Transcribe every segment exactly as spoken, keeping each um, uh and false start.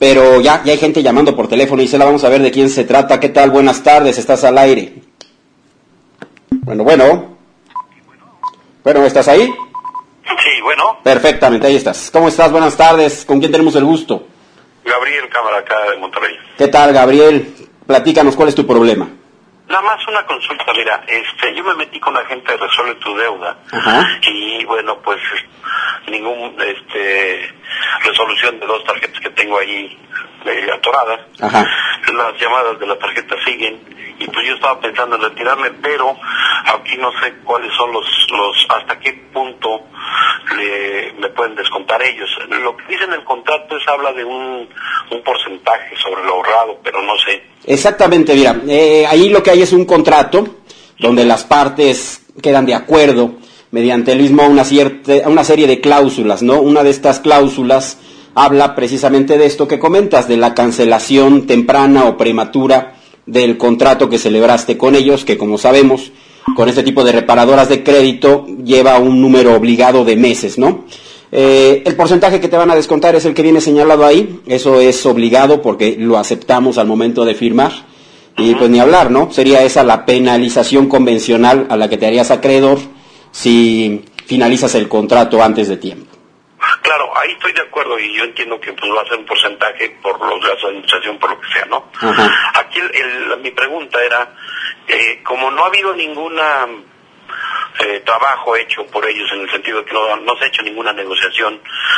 pero ya, ya hay gente llamando por teléfono. Isela, vamos a ver de quién se trata. ¿Qué tal? Buenas tardes, estás al aire. Bueno, bueno. Bueno, ¿estás ahí? Sí, bueno. Perfectamente, ahí estás. ¿Cómo estás? Buenas tardes. ¿Con quién tenemos el gusto? Gabriel, cámara acá de Monterrey. ¿Qué tal, Gabriel? Platícanos, ¿cuál es tu problema? Nada más una consulta, mira, este, yo me metí con la gente de Resuelve tu Deuda. Ajá. Y bueno, pues ningún, este, resolución de dos tarjetas que tengo ahí eh, atoradas. Ajá. Las llamadas de la tarjeta siguen y pues yo estaba pensando en retirarme, pero aquí no sé cuáles son los, los, hasta qué punto le, me pueden descontar ellos. Lo que dice en el contrato es habla de un, un porcentaje sobre lo ahorrado, pero no sé. Exactamente, mira, eh, ahí lo que hay es un contrato donde las partes quedan de acuerdo mediante el mismo a una, cierta, a una serie de cláusulas, ¿no? Una de estas cláusulas habla precisamente de esto que comentas, de la cancelación temprana o prematura del contrato que celebraste con ellos, que como sabemos, con este tipo de reparadoras de crédito lleva un número obligado de meses, ¿no? Eh, el porcentaje que te van a descontar es el que viene señalado ahí, eso es obligado porque lo aceptamos al momento de firmar, y pues ni hablar, ¿no? Sería esa la penalización convencional a la que te harías acreedor si finalizas el contrato antes de tiempo. Claro, ahí estoy de acuerdo y yo entiendo que pues va a ser un porcentaje por los gastos de administración, por lo que sea, ¿no? Ajá. Aquí el, el, mi pregunta era, eh, como no ha habido ninguna eh, trabajo hecho por ellos en el sentido de que no, no se ha hecho ninguna negociación,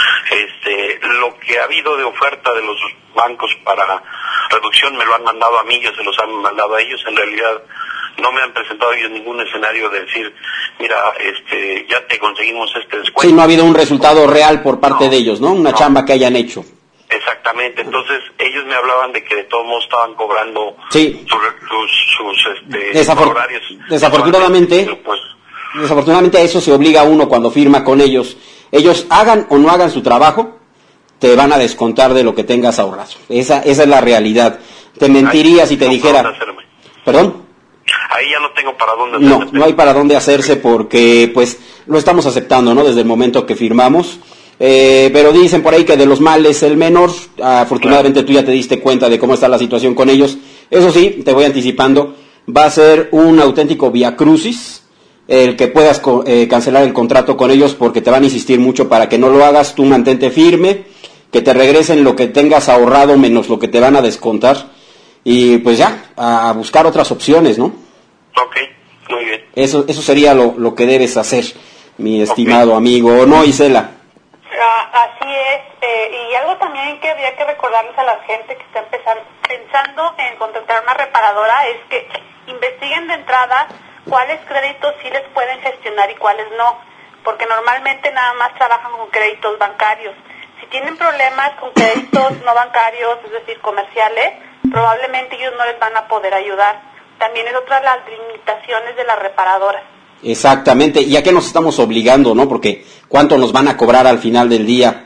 este, lo que ha habido de oferta de los bancos para reducción me lo han mandado a mí, yo se los han mandado a ellos, en realidad no me han presentado ellos ningún escenario de decir, mira, este, ya te conseguimos este descuento. Sí, no ha habido un resultado real por parte no, de ellos, ¿no? Una no. chamba que hayan hecho. Exactamente, entonces ellos me hablaban de que de todos modos estaban cobrando sí. sus, sus, sus este, Desafor horarios. Desafortunadamente, pues, desafortunadamente a eso se obliga a uno cuando firma con ellos. Ellos hagan o no hagan su trabajo, te van a descontar de lo que tengas ahorrado. Esa, esa es la realidad. Te mentiría si te dijera... ¿Perdón? Ahí ya no tengo para dónde hacerse. No, no hay para dónde hacerse porque pues lo estamos aceptando, ¿no? Desde el momento que firmamos. Eh, pero dicen por ahí que de los males el menor. Afortunadamente claro. Tú ya te diste cuenta de cómo está la situación con ellos. Eso sí, te voy anticipando, va a ser un auténtico viacrucis el que puedas eh, cancelar el contrato con ellos porque te van a insistir mucho para que no lo hagas. Tú mantente firme, que te regresen lo que tengas ahorrado menos lo que te van a descontar. Y pues ya, a buscar otras opciones, ¿no? Ok, muy bien. Eso, eso sería lo, lo que debes hacer, mi estimado okay. amigo, ¿o no, Isela? Ah, así es, eh, y algo también que habría que recordarles a la gente que está empezando, pensando en contratar una reparadora es que investiguen de entrada cuáles créditos sí les pueden gestionar y cuáles no, porque normalmente nada más trabajan con créditos bancarios. Si tienen problemas con créditos no bancarios, es decir, comerciales, probablemente ellos no les van a poder ayudar. También es otra de las limitaciones de las reparadoras. Exactamente, ¿y a qué nos estamos obligando, no? Porque ¿cuánto nos van a cobrar al final del día?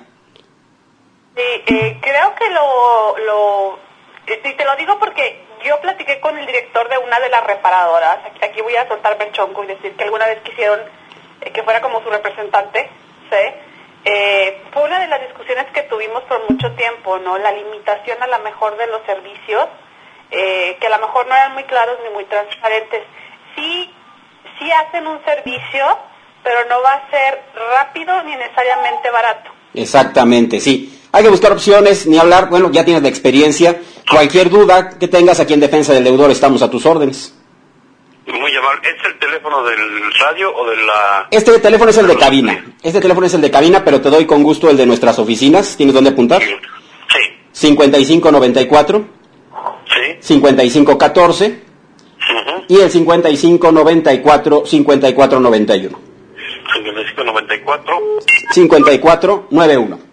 Sí, eh, creo que lo... lo eh, sí, te lo digo porque yo platiqué con el director de una de las reparadoras. Aquí, aquí voy a soltarme el chonco y decir que alguna vez quisieron eh, que fuera como su representante, ¿sí? Eh, fue una de las discusiones que tuvimos por mucho tiempo, ¿no? La limitación a la mejor de los servicios, eh, que a lo mejor no eran muy claros ni muy transparentes. Sí, sí hacen un servicio, pero no va a ser rápido ni necesariamente barato. Exactamente, sí. Hay que buscar opciones, ni hablar, bueno, ya tienes la experiencia. Cualquier duda que tengas aquí en Defensa del Deudor, estamos a tus órdenes. Muy amable. ¿Es el teléfono del radio o de la...? Este teléfono es el de cabina. Este teléfono es el de cabina, pero te doy con gusto el de nuestras oficinas. ¿Tienes dónde apuntar? Sí. cincuenta y cinco noventa y cuatro. Sí. cincuenta y cinco catorce. Uh-huh. Y el cincuenta y cinco noventa y cuatro cincuenta y cuatro noventa y uno. cincuenta y cinco noventa y cuatro. cincuenta y cuatro noventa y uno.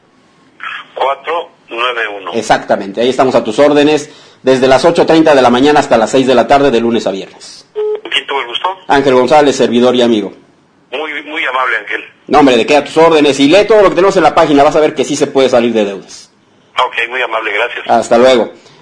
cuatro nueve uno. Exactamente, ahí estamos a tus órdenes. Desde las ocho treinta de la mañana hasta las seis de la tarde, de lunes a viernes. ¿Quién tuvo el gusto? Ángel González, servidor y amigo. Muy, muy amable, Ángel. No, hombre, de qué a tus órdenes. Y lee todo lo que tenemos en la página, vas a ver que sí se puede salir de deudas. Ok, muy amable, gracias. Hasta luego.